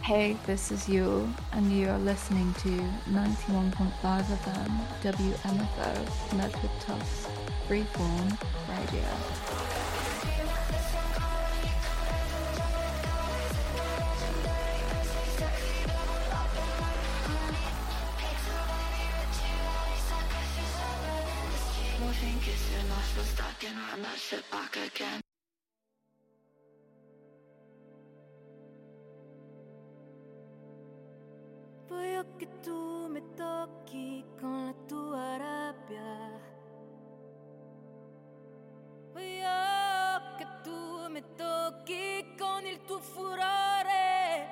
Hey, this is Yule, and you are listening to 91.5 FM WMFO Medford Tufts Freeform Radio. Voglio che tu mi tocchi con la tua rabbia. Voglio che tu mi tocchi con il tuo furore.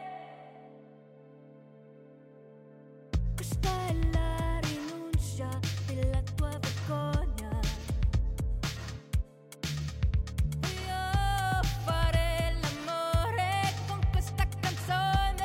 Questa è la rinuncia della tua vergogna. Voglio fare l'amore con questa canzone.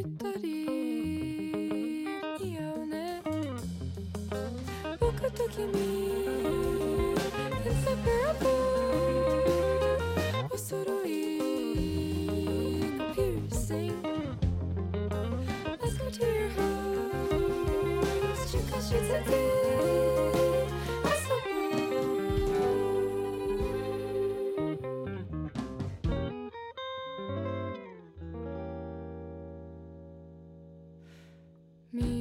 빗다리 이어네 그時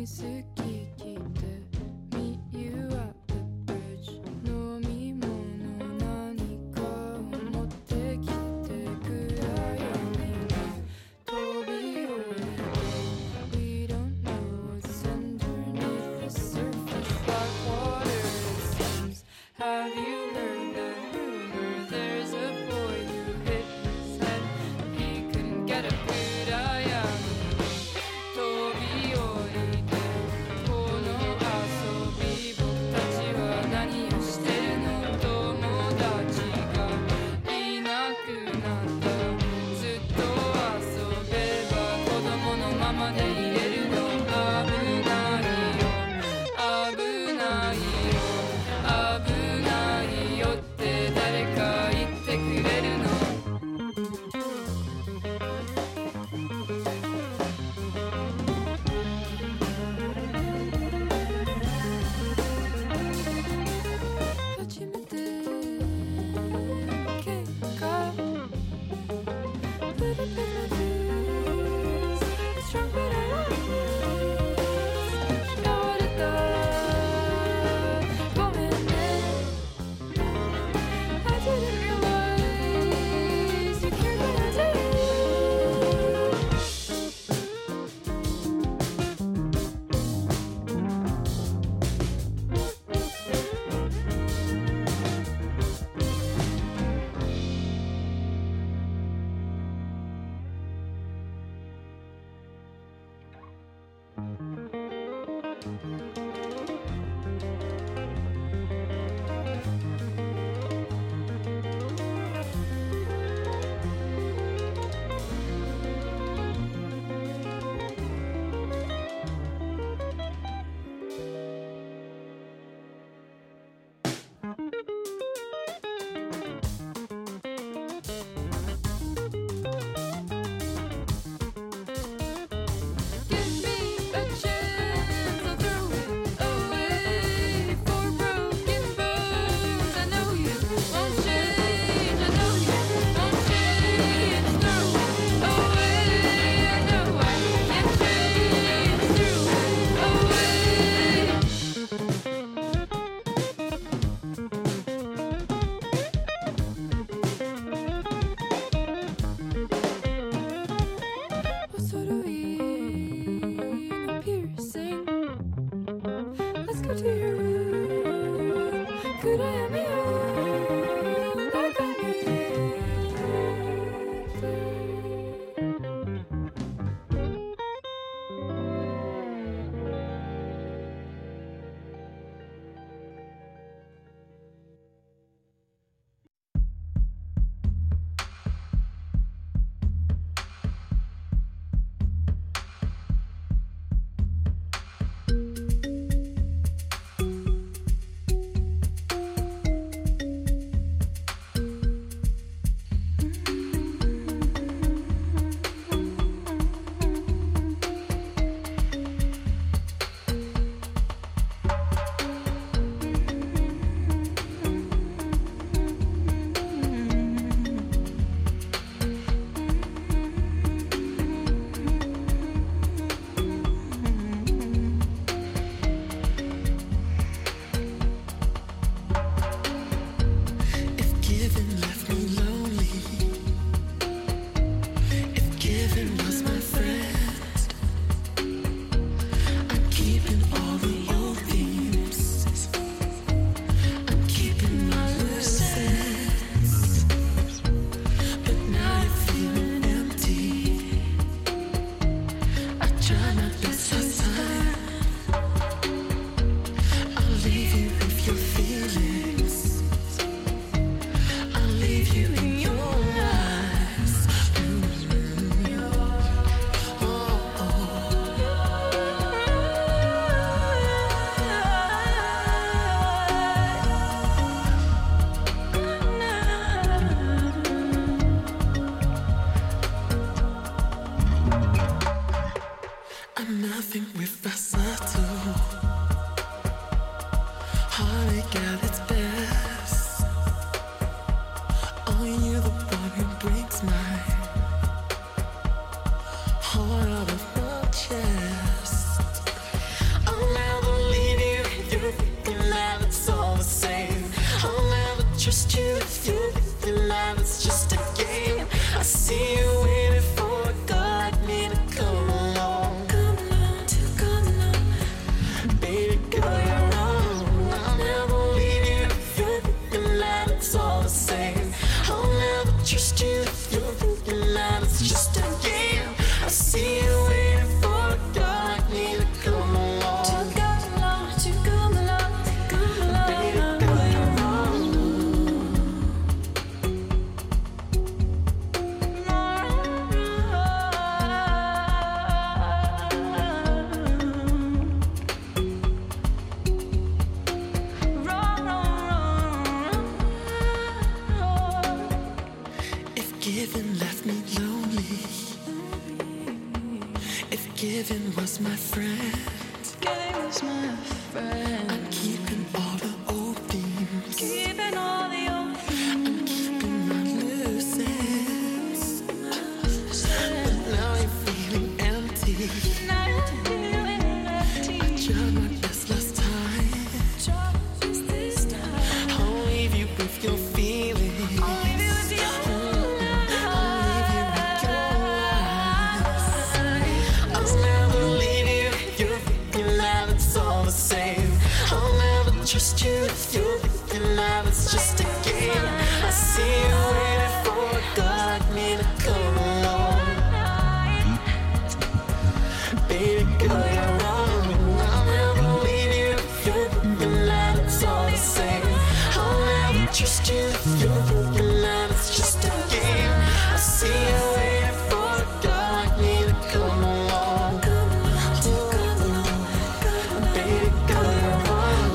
heart out of my chest. it's just a game. I see you waiting for a girl like me to come along. Come along, to come along. Baby girl, you're wrong. I'll never leave you if you're thinking that it's all the same. I'll never trust you if you're thinking that it's just a game. I see you waiting for a girl like me to come along. To come along, to come along, to come along. Baby girl, you're wrong. If giving left me lonely, if giving was my friend, I'm keeping all the old things, I'm keeping my loose ends. But now you're feeling empty. I tried my best last time. I'll leave you with your feelings. I'll leave you with your lies. I'll never leave you if you're thinking that it's all the same. I'll never trust you if you're thinking that it's just a game. I see you waiting for a girl like me to come along. Baby girl, you're wrong. I'll never leave you if you're thinking that it's all the same. I'll never trust you if you're thinking that it's just a game. I see you waiting for a girl like me to come along. Baby girl, you're wrong.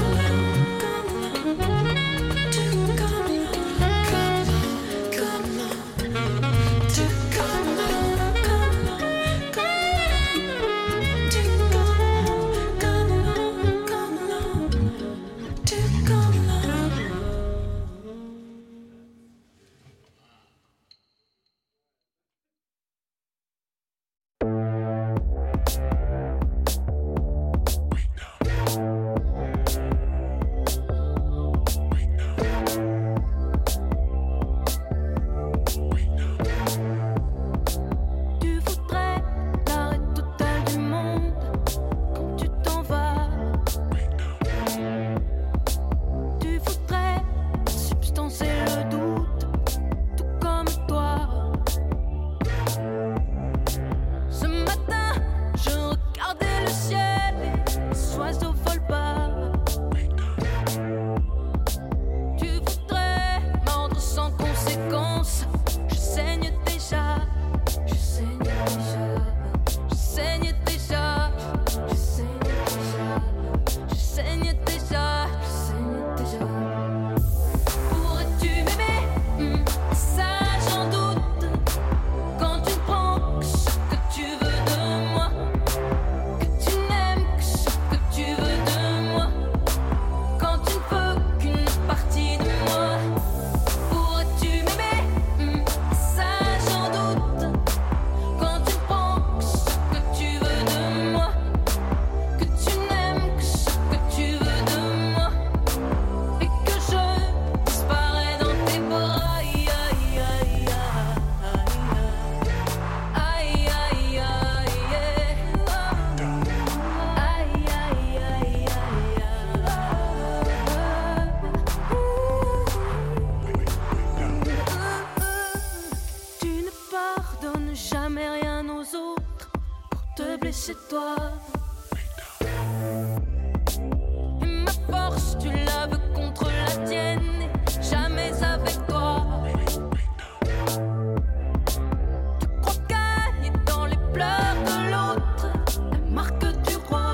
Tu voudrais l'arrêt total du monde quand tu t'en vas. Tu voudrais substancer le doute, tout comme toi. Ce matin, je regardais le ciel et les oiseaux volent bas. Tu voudrais mordre sans conséquence. Je saigne déjà. Je saigne déjà, je saigne déjà, je saigne déjà, je saigne déjà, je saigne déjà. Pourrais-tu m'aimer? Ça j'en doute. Quand tu ne prends que ce que tu veux de moi, que tu n'aimes que ce que tu veux de moi, quand tu ne veux qu'une partie de moi. Pourrais-tu m'aimer? Ça j'en doute. Quand tu prends que ce que tu veux de moi, que tu n'aimes que ce que tu veux de moi, et que je disparais dans tes bras. Aïe aïe aïe aïe aïe aïe Tu ne pardonnes jamais rien aux autres pour te blesser toi. Et ma force, tu la veux contre la tienne, et jamais avec toi. Tu crois gagner dans les pleurs de l'autre, la marque du roi.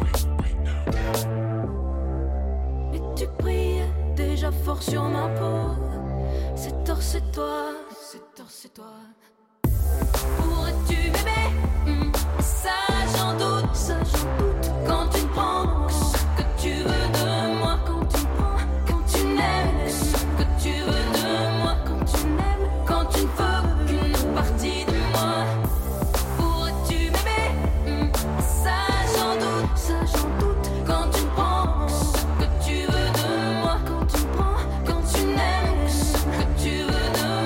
Et tu brilles déjà fort sur ma peau. C'est tort, c'est toi, c'est tort, c'est toi. Pourrais-tu m'aimer? Ça j'en doute, ça j'en doute. Quand tu ne prends que ce que tu veux de moi, quand tu prends, quand tu n'aimes que ce que tu veux de moi, quand tu n'aimes, quand tu ne veux qu'une partie de moi. Pourrais-tu m'aimer? Ça j'en doute, ça j'en doute. Quand tu ne prends que ce que tu veux de moi, quand tu prends, quand tu n'aimes que ce que tu veux de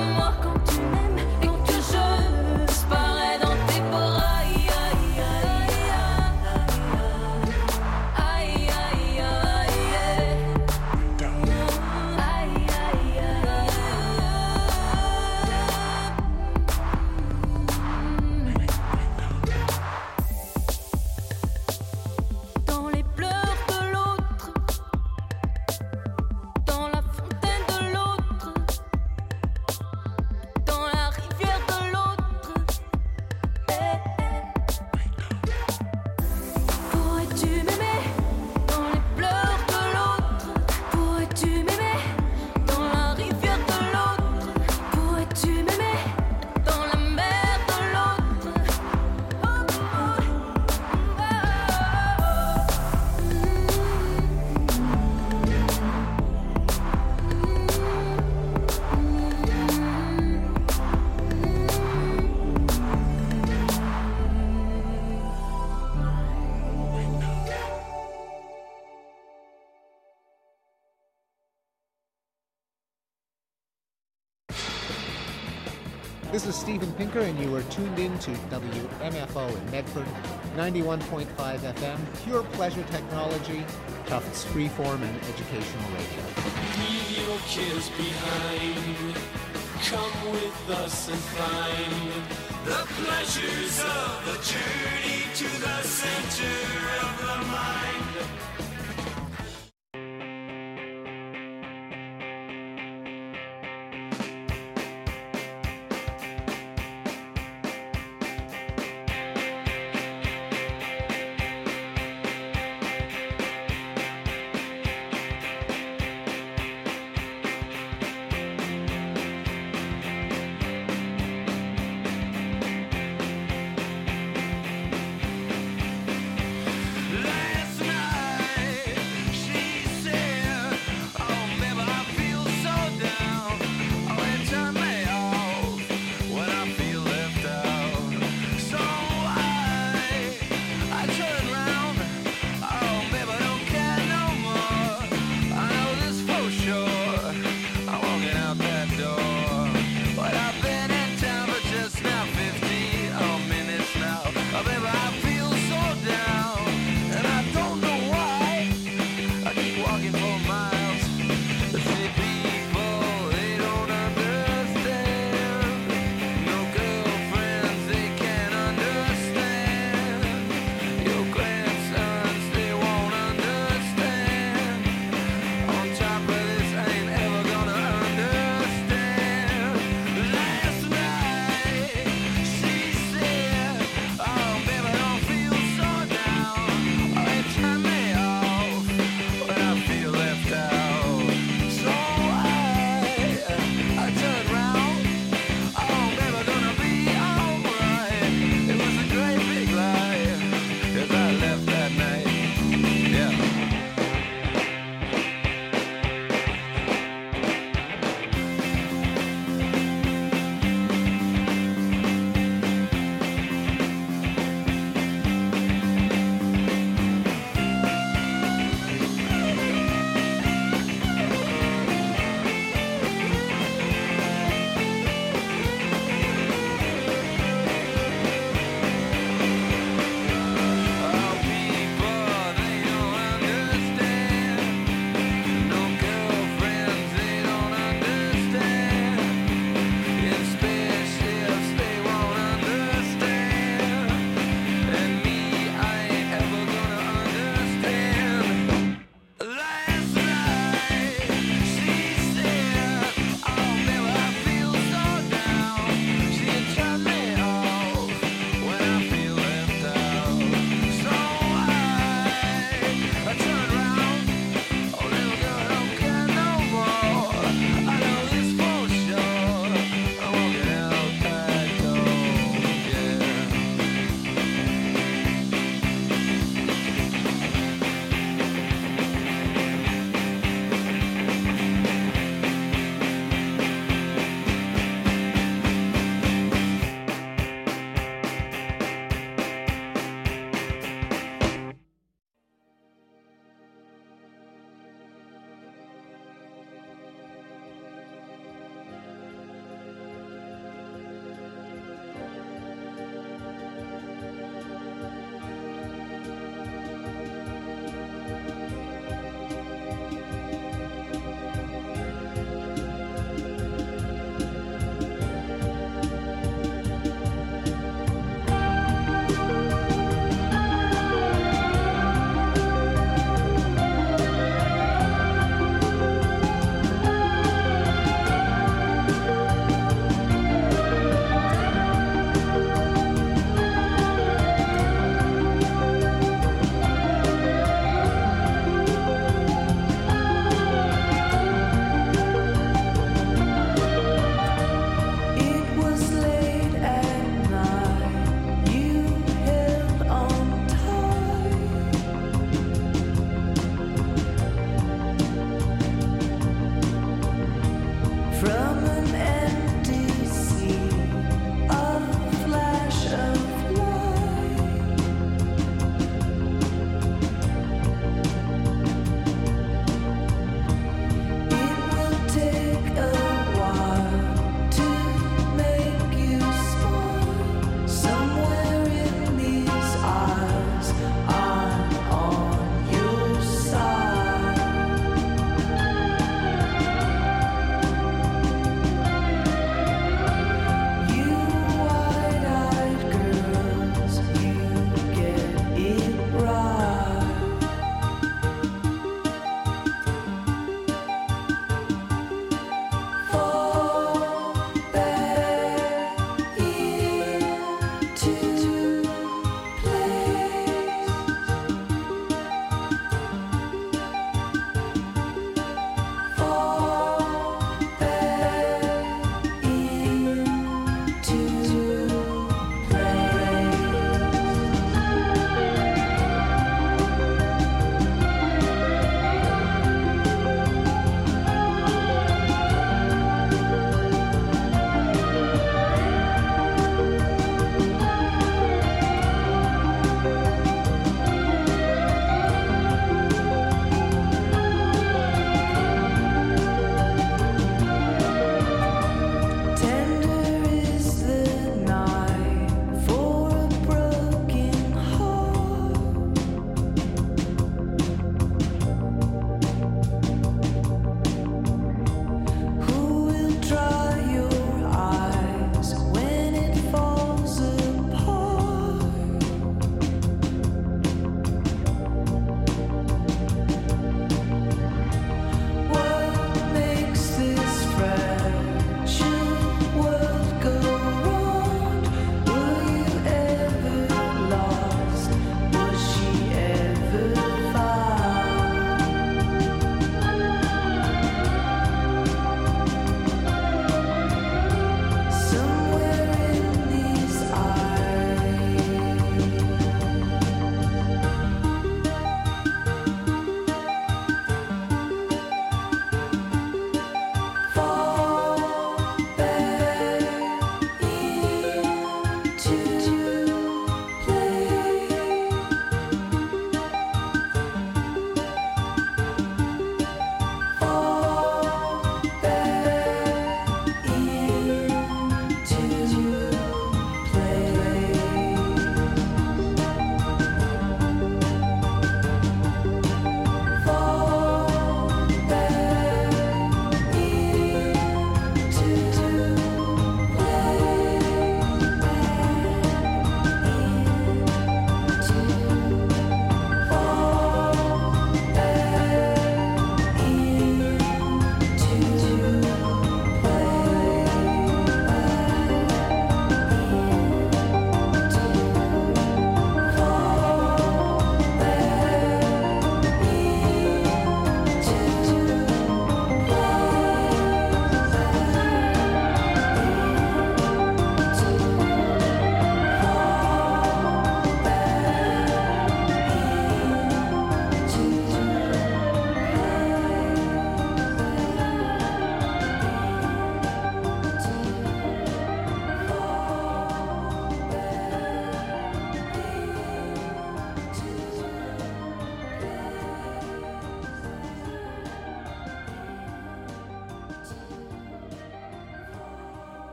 This is Stephen Pinker, and you are tuned in to WMFO in Medford, 91.5 FM, pure pleasure technology, Tufts freeform and educational radio. Leave your cares behind. Come with us and find the pleasures of the journey to the center of the mind. Let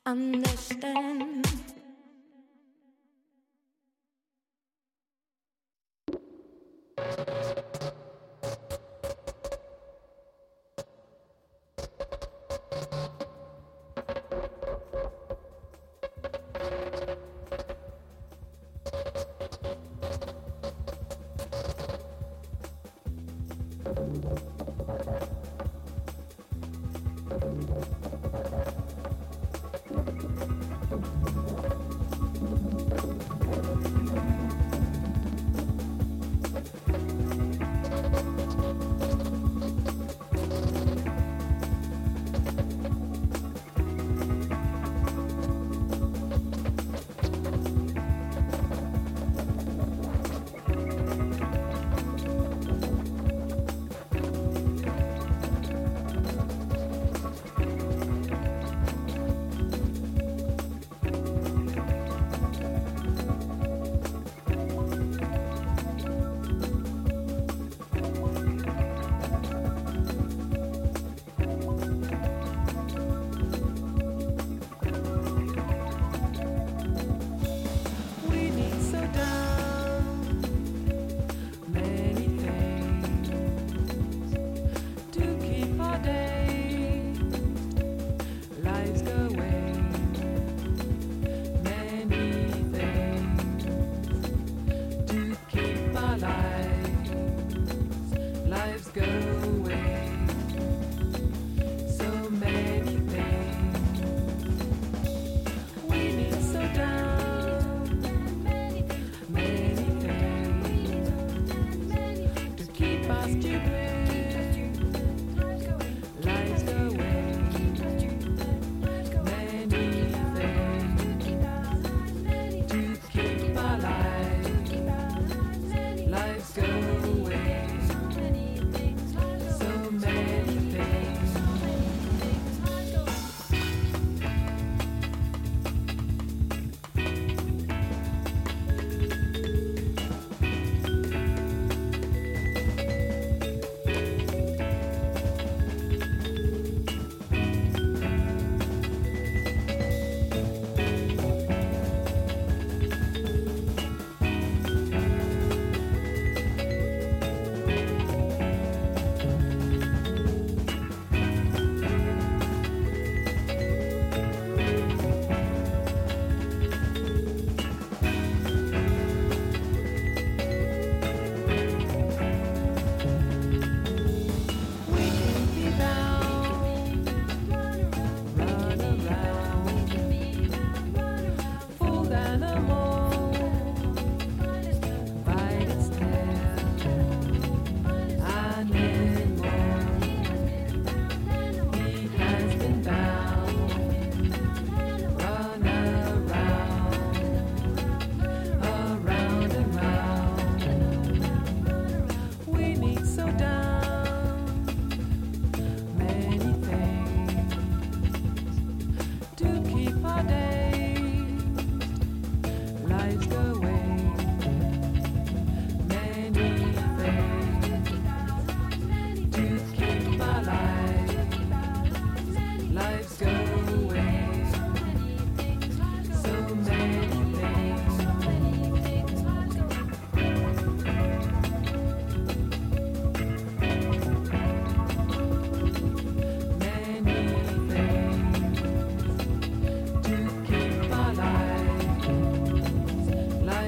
understand. Life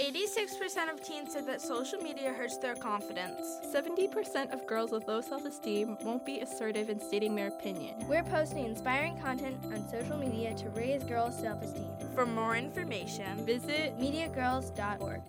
86% of teens said that social media hurts their confidence. 70% of girls with low self-esteem won't be assertive in stating their opinion. We're posting inspiring content on social media to raise girls' self-esteem. For more information, Visit MediaGirls.org.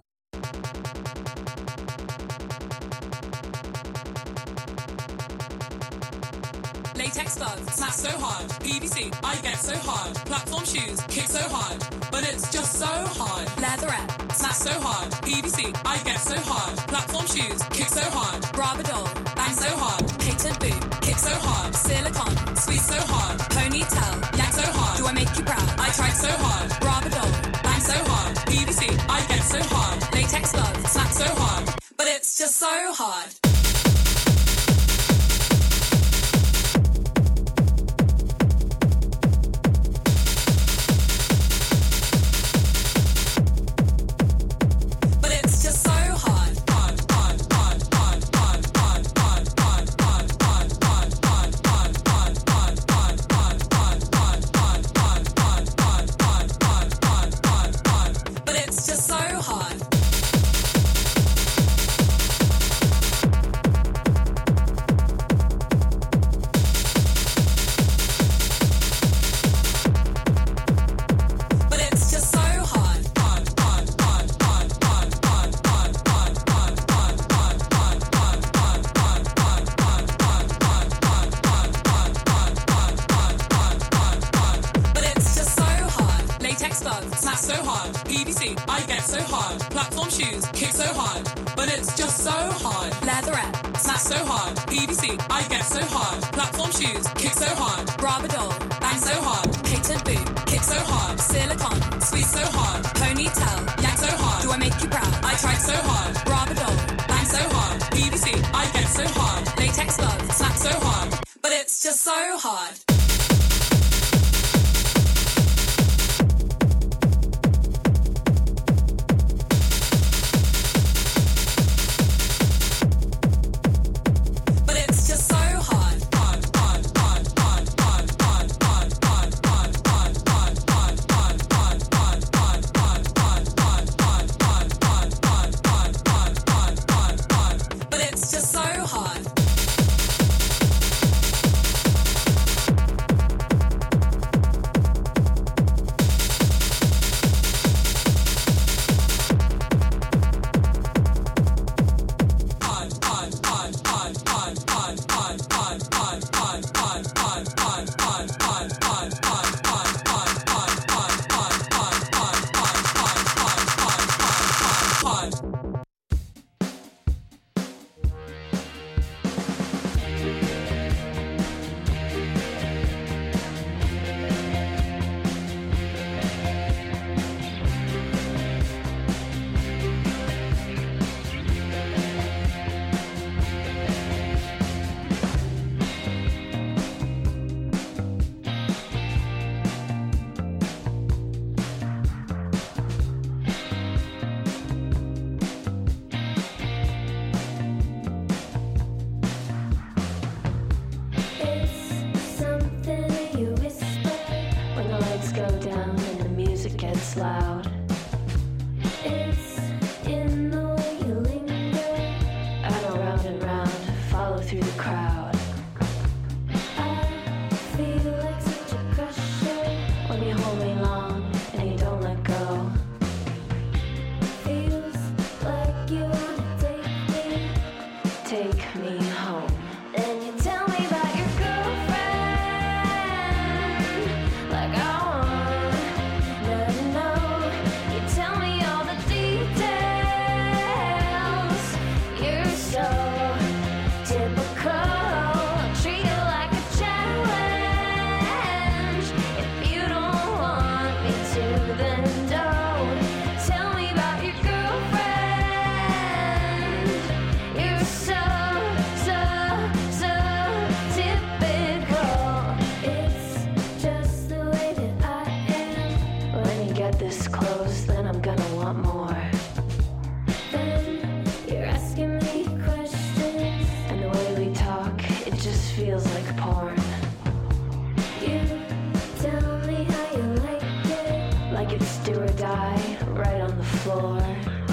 Latex gloves, snap so hard. PVC, I get so hard. Platform shoes, kick so hard. But it's just so hard. Leatherette, snap so hard. PVC, I get so hard. Platform shoes, kick so hard. Bravadol, bang so hard. Patent boot, kick so hard. Silicone, squeeze so hard. Ponytail, yank so hard. Do I make you proud? I tried so hard. Bravadol, bang so hard. PVC, I get so hard. Latex gloves, snap so hard. But it's just so hard. Like it's do or die, right on the floor.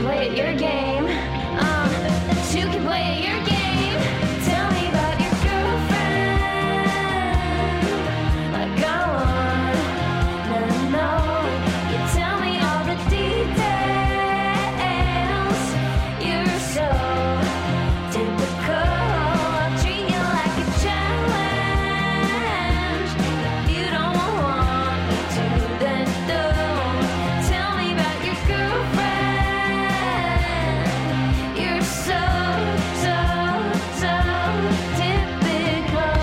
play at your game. Two can play at your game. Tell me about your girlfriend. Like I wanna know. You tell me all the details. You're so typical. I'll treat you like a challenge. If you don't want me to, then don't. Tell me about your girlfriend. You're so typical.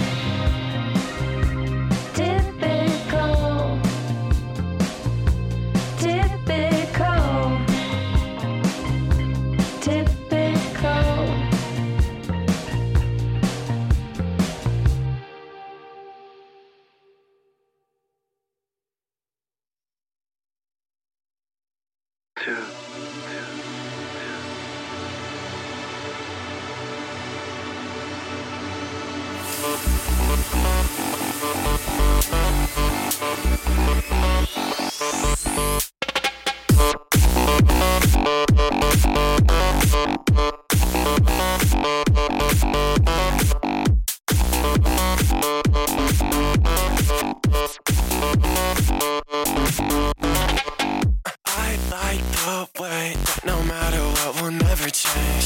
I like the way that no matter what will never change.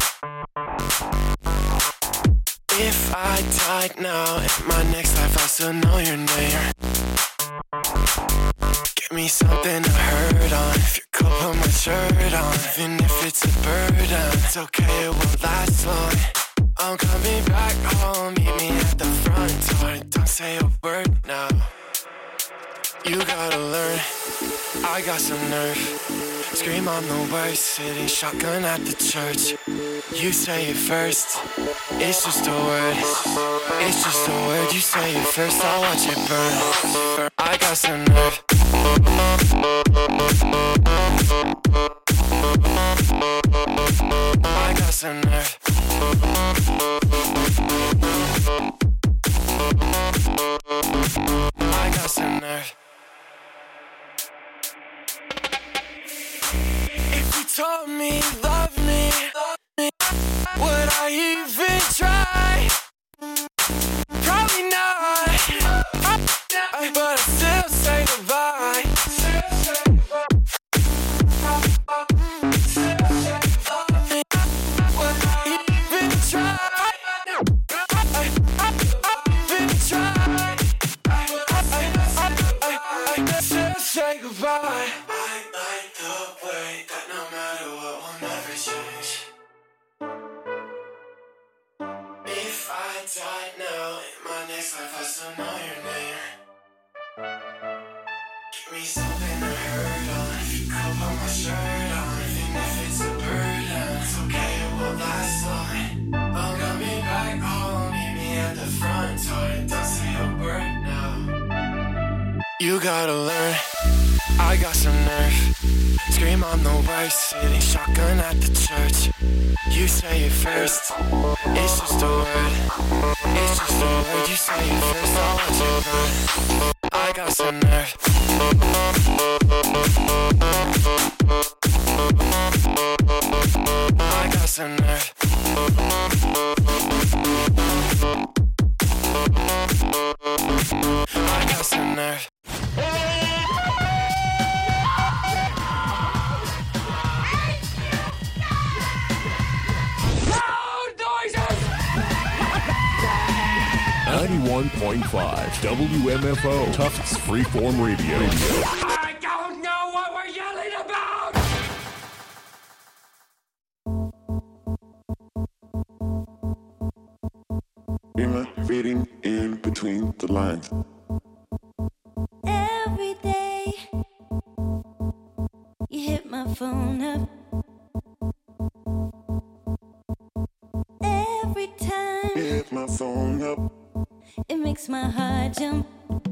If I died now, in my next life I'll still know your name. Give me something to hurt on. If you're cold, put my shirt on. Even if it's a burden, it's okay, it won't last long. I'm coming back home, meet me at the front door. Don't say a word now. You gotta learn, I got some nerve. Scream on the worst, sitting shotgun at the church. You say it first, it's just a word. It's just a word, you say it first, I'll watch it burn. I got some nerve. I got some nerve. I got some nerve. If you told me you love me, would I even try? Probably not. But I still say goodbye. Would I even try? Even try? Still say goodbye. I like the way that no matter what will never change. If I died now, in my next life I still know your name. Give me something to hurt on. If you could put my shirt on. Even if it's a burden, it's okay, it won't last long. I'm coming back home, meet me at the front door. Don't say a word now. You gotta learn, I got some nerve. Scream on the worst, sitting shotgun at the church. You say it first, it's just a word. It's just a word, you say it first, I'll watch it burn. I got some nerve. I got some nerve. I got some nerve. 91.5 WMFO Tufts Freeform Radio. I don't know what we're yelling about! Am I reading in between the lines? Every day you hit my phone up. Every time you hit my phone up, it makes my heart jump.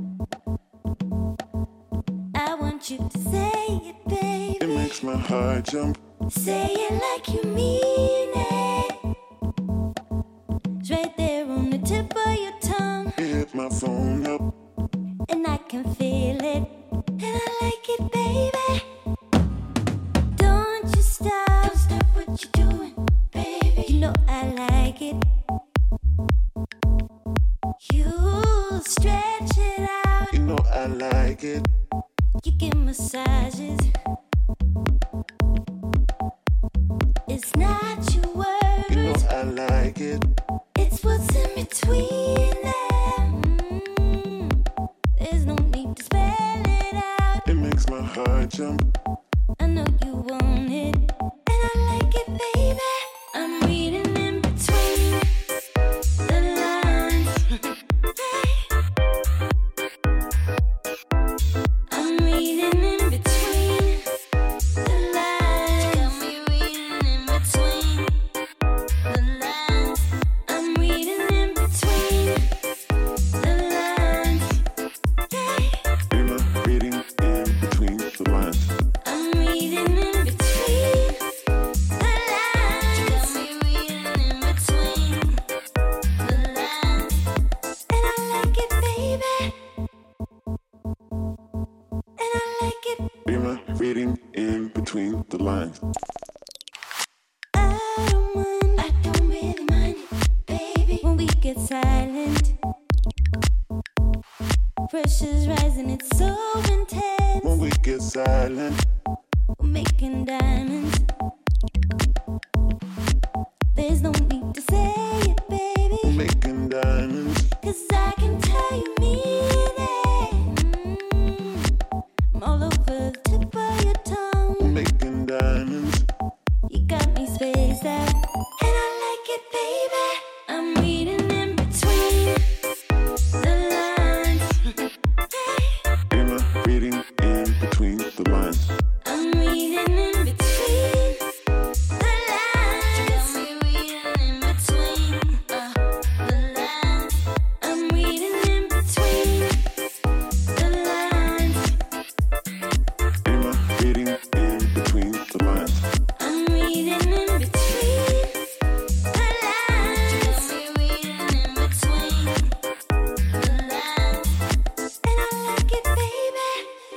I want you to say it, baby. It makes my heart jump. Say it like you mean it. It's right there on the tip of your tongue. You hit my phone up, and I can feel it, and I like it, baby. Don't you I like it. You stretch it out. You know I like it. You give massages. It's not your words. You know I like it. It's what's in between them. There's no need to spell it out. It makes my heart jump. I know you want it, and I like it, baby. I'm reading in between the lines. I'm reading in between the lines. Got me reading in between the lines. I'm reading in between the lines. You're reading in between the lines. I'm reading in between the lines. Got me reading in between the lines. And I like it, baby. And I like it. You're reading in between the lines. I don't really mind it, baby. When we get silent, pressure's rising, it's so intense. When we get silent, We're making diamonds. There's no need to say it, baby. we're making diamonds. 'Cause I can tell you mean it. I'm all over the tip of your tongue. We're making diamonds. You got me spaced out, and I like it, baby. I'm reading in between the lines. You're reading in between the lines. I'm reading in between the lines. I'm reading in between the lines. I'm reading in between the lines. You're reading in between the lines. I'm reading in between the lines. I'm reading in between the lines. And I like it, baby.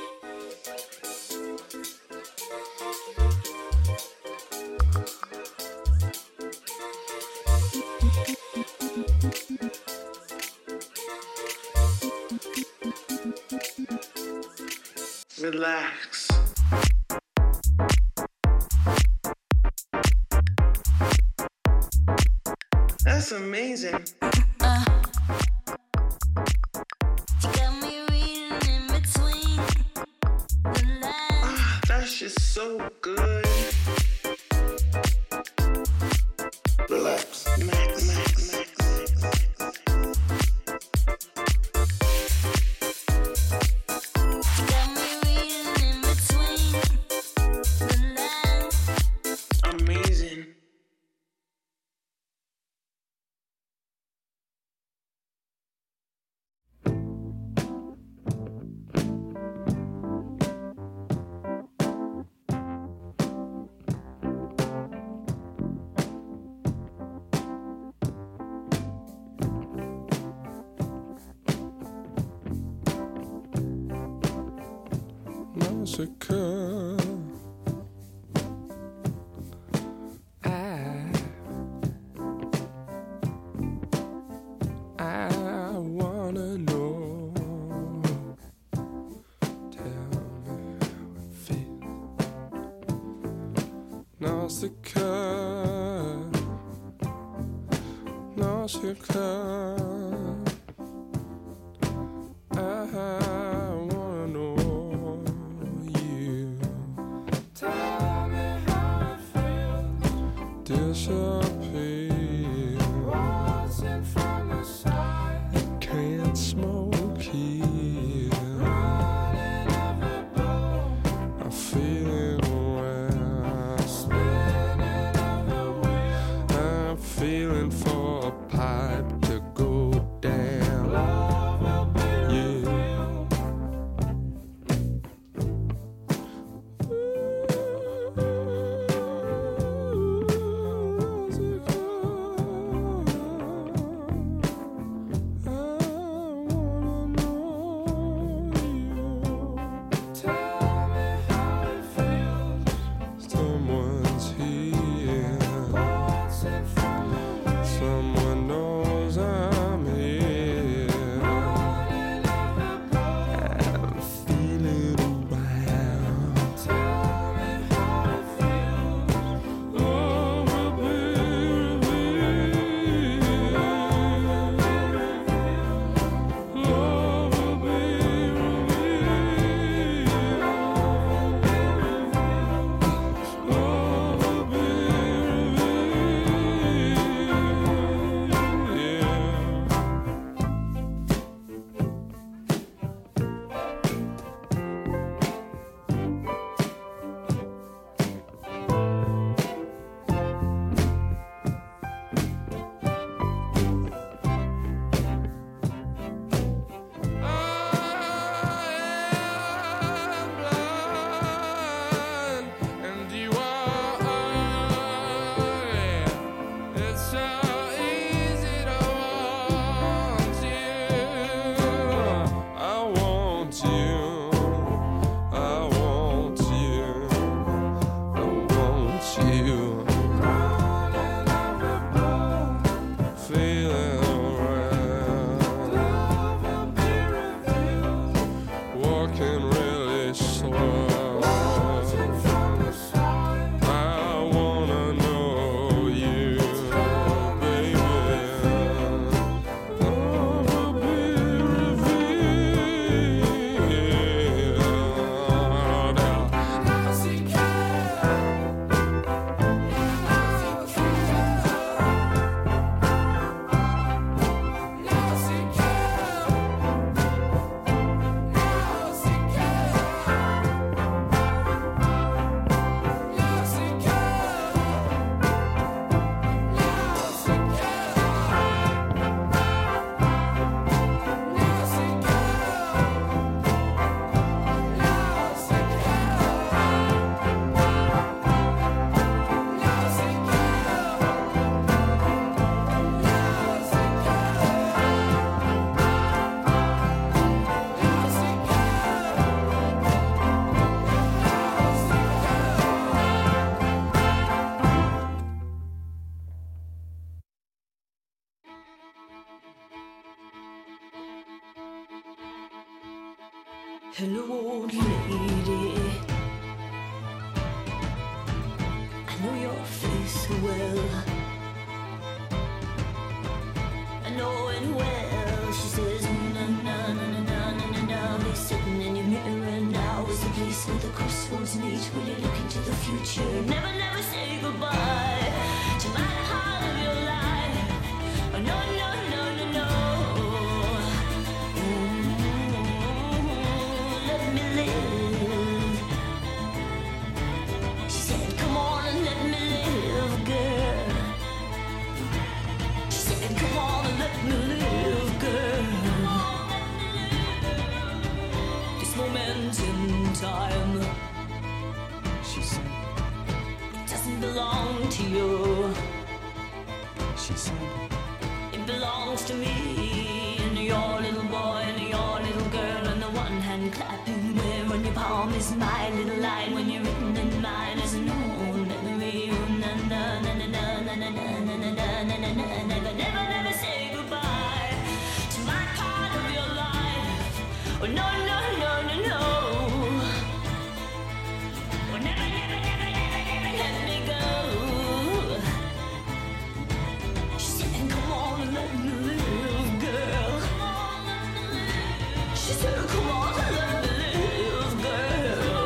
Relax. That's amazing. Got me reading in between the lines. That's just so good. Relax. Got me reading in between the lines. Amazing. Massacre. I wanna know. Tell me how it feels. Nausicaa. Nausicaa. I wanna know you. Tell me how it feels. Disappear. Watching from the side. Can't smoke here. Running every blow. I feel it when spinning every wheel. I'm feeling for a pipe to go down. Love will be real. without you. Feeling around, walking really slow. I wanna know you, baby. Love will be Hello, old lady. I know your face so well. I know it well. She says, na na na na na na na na. Be sitting in your mirror now. Is the place where the crossroads meet? Will you look into the future? Never, never say goodbye to my part of your life. Oh, no, no, no, no, no. Let me live. She said, come on and let me live, girl. She said, come on and let me live, girl. This moment in time, she said, doesn't belong to you. She said, it belongs to me and your little boy and your little girl, and the one hand clapping where on your palm is my little line when you're written in mine as an old memory. Na na na na na na na na na na na na na. Never, never, never say goodbye to my part of your life. Oh no, no, no, no, no. Oh never, never, never, never, never let me go. She said, come on and let me live, girl. She said, come on and let me live, girl.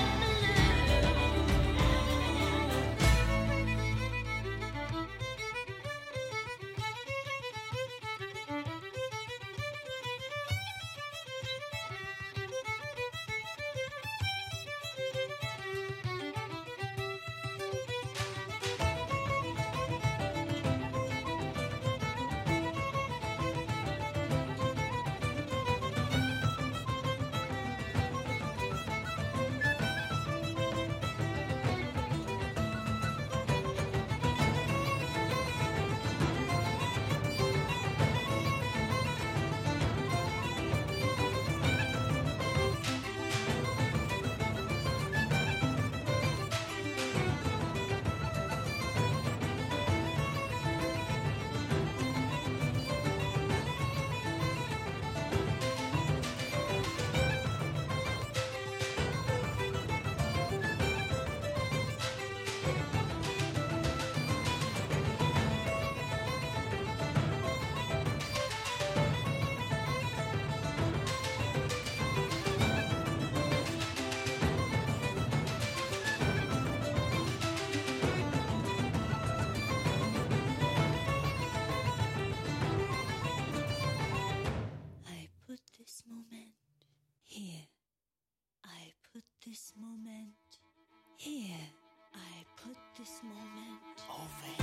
This moment here. I put this moment here. I put this moment over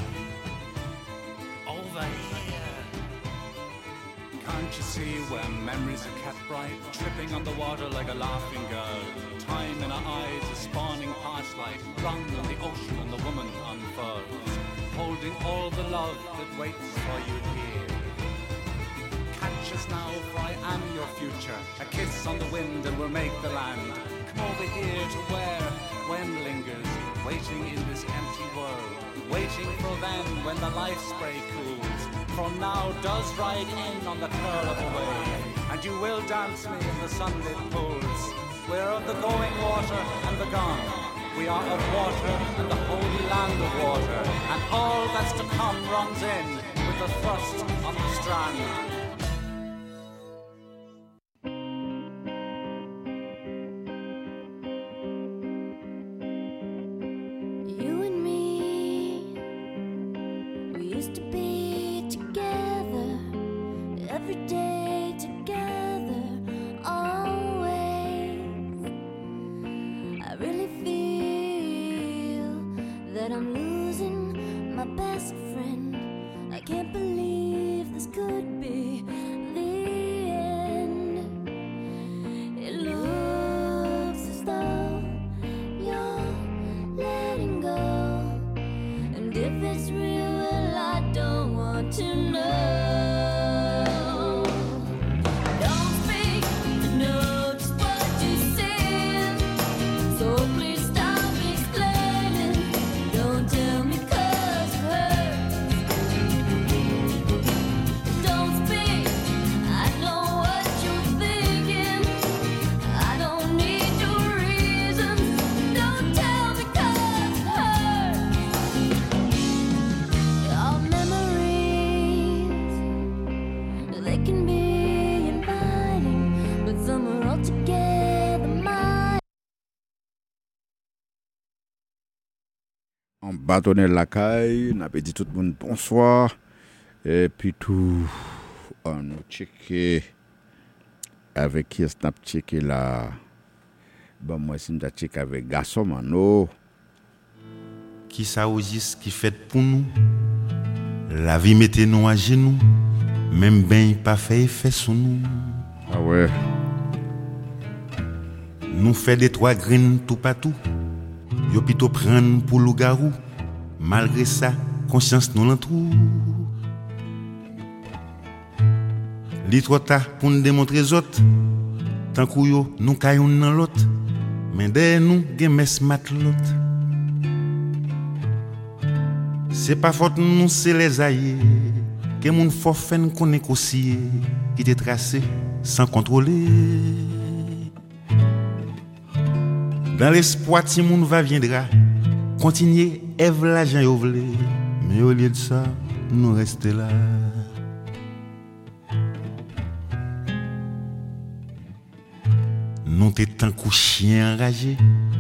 here. Over here. Can't you see where memories are kept bright, tripping on the water like a laughing girl? Time in our eyes is spawning past light, run on the ocean and the woman unfurls, holding all the love that waits for you here. Catch us now, for I am your future. A kiss on the wind and we'll make the land. Come over here to where when lingers, wait waiting in this empty world, waiting for then when the life spray cools. From now does ride in on the curl of a wave, and you will dance me in the sunlit pools. We're of the going water and the gone. We are of water and the holy land of water, and all that's to come runs in with the thrust of the strand. You and me, we used to be together, every day together, always. I really feel that I'm losing my best friend. I can't believe this could be the end. It looks as though you're letting go, and if it's real, well, I don't want to know. Don't speak to know just what you said, so please stop explaining. Don't tell me 'cause it hurts. Don't speak, I know what you're thinking. I don't need your reasons. Don't tell me 'cause it hurts. Our memories, they can be inviting, but some are altogether mine. En bâtonnet la caille, n'a pas dit tout le monde bonsoir. Et puis tout, on nous checké avec qui est-ce qu'on a checké là. Bon, moi, si on a checké avec Garçon Mano. Qui ça aussi qui fait pour nous? La vie mettait nous à genoux, même ben pas fait effet sur nous. Ah ouais. Nous fait des trois graines tout partout. Yo plutôt prendre pour loup-garou. Malgré ça, conscience nous l'entoure. Li trop tard pour nous démontrer les autres. Tant que yo nous caillons dans l'autre. Mais derrière nous, gen mes mat l'autre. C'est pas faute nous, c'est les aïeux. Que moun faut faire qu'on négocier. Qui t'est tracé sans contrôler. Dans l'espoir, si moun va viendra, continuer, Ève l'argent yo vle. Mais au lieu de ça, nous rester là. Nous t'es tant qu'au chien enragé,